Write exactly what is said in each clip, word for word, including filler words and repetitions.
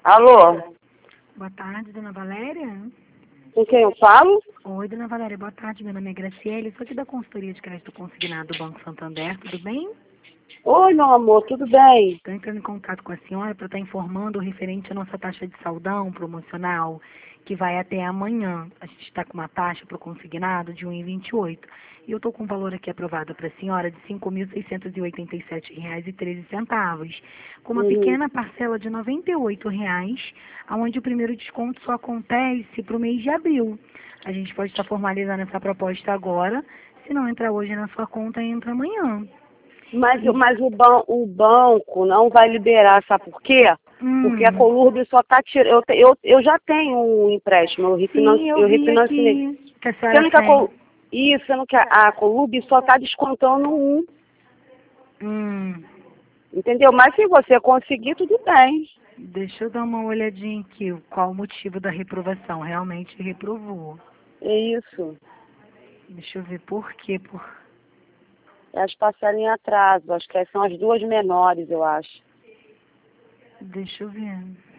Alô? Boa tarde, dona Valéria. Com quem eu falo? Oi, dona Valéria, boa tarde. Meu nome é Graciele, sou aqui da consultoria de crédito consignado do Banco Santander, tudo bem? Oi, meu amor, tudo bem? Estou entrando em contato com a senhora para estar informando o referente à nossa taxa de saldão promocional, que vai até amanhã. A gente está com uma taxa para o consignado de um vírgula vinte e oito. E eu estou com um valor aqui aprovado para a senhora de cinco mil seiscentos e oitenta e sete reais e treze centavos, com uma Uhum. pequena parcela de noventa e oito reais, onde o primeiro desconto só acontece para o mês de abril. A gente pode estar formalizando essa proposta agora. Se não entrar hoje na sua conta, entra amanhã. Mas, mas o, ban o banco não vai liberar, sabe por quê? Hum. Porque a Colurb só está tirando. Eu, te- eu, eu já tenho um empréstimo, eu, refinan Sim, eu eu vi refinanciei. aqui que a Sendo senhora que a tem. Col Isso, sendo que a, a Colurb só está descontando um, Hum, entendeu? Mas se você conseguir, tudo bem. deixa eu dar uma olhadinha aqui, qual o motivo da reprovação. Realmente reprovou. É isso. Deixa eu ver por quê. Por... Elas passaram em atraso. Acho que são as duas menores, eu acho. Deixa eu ver.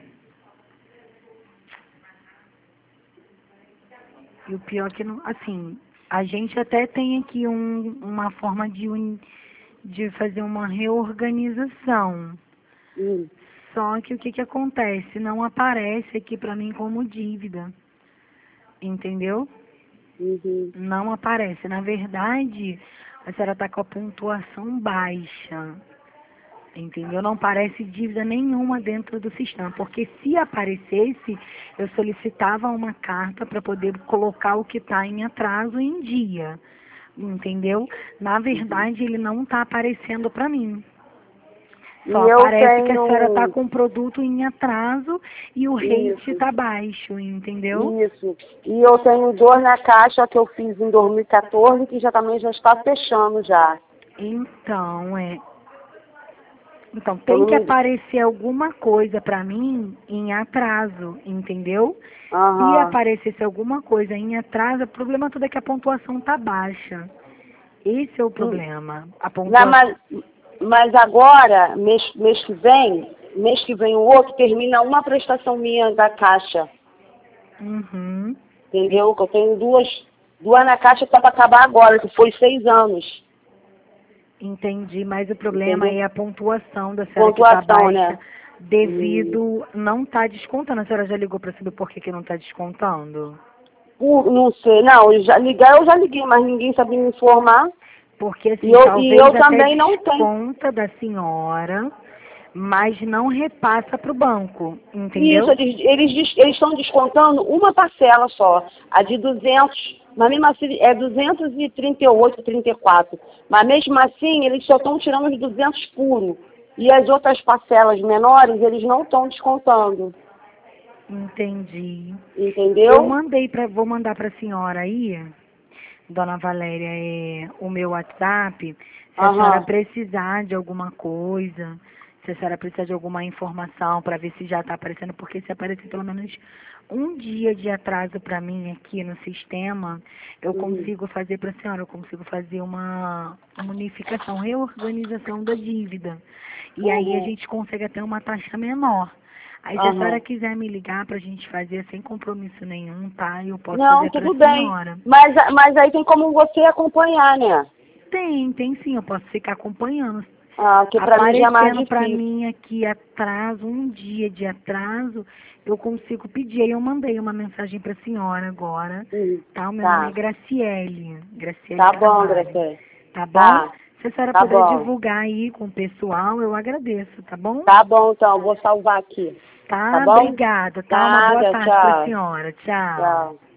E o pior que não. Assim, a gente até tem aqui um, uma forma de, un, de fazer uma reorganização. Hum. Só que o que, que acontece? Não aparece aqui para mim como dívida. Entendeu? Uhum. Não aparece. Na verdade, a senhora está com a pontuação baixa. Entendeu? Não aparece dívida nenhuma dentro do sistema. Porque se aparecesse, eu solicitava uma carta para poder colocar o que está em atraso em dia. Entendeu? Na verdade, ele não está aparecendo para mim. E Só eu aparece que a senhora está tenho... com o produto em atraso e o rate Isso. está baixo, entendeu? Isso. E eu tenho dor na caixa que eu fiz em dois mil e quatorze, que já também já está fechando já. Então, é. Então, Eu tem não que me... aparecer alguma coisa para mim em atraso, entendeu? Se Aham. aparecesse alguma coisa em atraso, o problema todo é que a pontuação tá baixa. Esse é o Hum. problema. A Não, pontuação. mas, mas agora, mês, mês que vem, mês que vem o outro, termina uma prestação minha da caixa. Uhum. Entendeu? Que eu tenho duas, duas na caixa que tá para acabar agora, que foi seis anos. Entendi, mas o problema Entendeu? é a pontuação da senhora que tá Pontuação, né? baixa Hum. devido não tá descontando. A senhora já ligou para saber por que, que não tá descontando? Por- não sei, não, eu já ligar eu já liguei, mas ninguém sabia me informar. Porque E assim, eu, e talvez eu até também não tenho. desconta da senhora, mas não repassa para o banco, Isso, entendeu? eles eles des- eles estão descontando uma parcela só, a de duzentos, mas mesmo assim é duzentos e trinta e oito, trinta e quatro. Mas mesmo assim, eles só estão tirando os duzentos puro. E as outras parcelas menores, eles não estão descontando. Entendi. Eu Entendeu? mandei para, vou mandar para a senhora aí, dona Valéria, é, o meu WhatsApp, se a senhora Aham. precisar de alguma coisa, se a senhora precisar de alguma informação para ver se já está aparecendo, porque se aparecer pelo menos um dia de atraso para mim aqui no sistema, eu Uhum. consigo fazer para a senhora, eu consigo fazer uma, uma unificação, reorganização da dívida. E aí a Uhum. gente consegue até uma taxa menor. Aí se a senhora Aham. quiser me ligar para a gente fazer sem compromisso nenhum, tá? Eu posso Não, fazer para tudo a bem. senhora. Mas, mas aí tem como você acompanhar, né? Tem, tem sim, eu posso ficar acompanhando. Ah, que pra mim já é mais Aparecendo para difícil. mim aqui atraso, um dia de atraso, eu consigo pedir. Aí eu mandei uma mensagem para a senhora agora, Hum. tá? O meu nome é Tá. Graciele, Graciele Tá bom, Carvalho, Graciela. tá bom? Tá. Se a senhora Tá puder bom. divulgar aí com o pessoal, eu agradeço, tá bom? Tá bom, então. Vou salvar aqui. Tá Tá, bom? obrigada, tá? Uma boa Nada. tarde para a Tchau. senhora. Tchau. Tchau.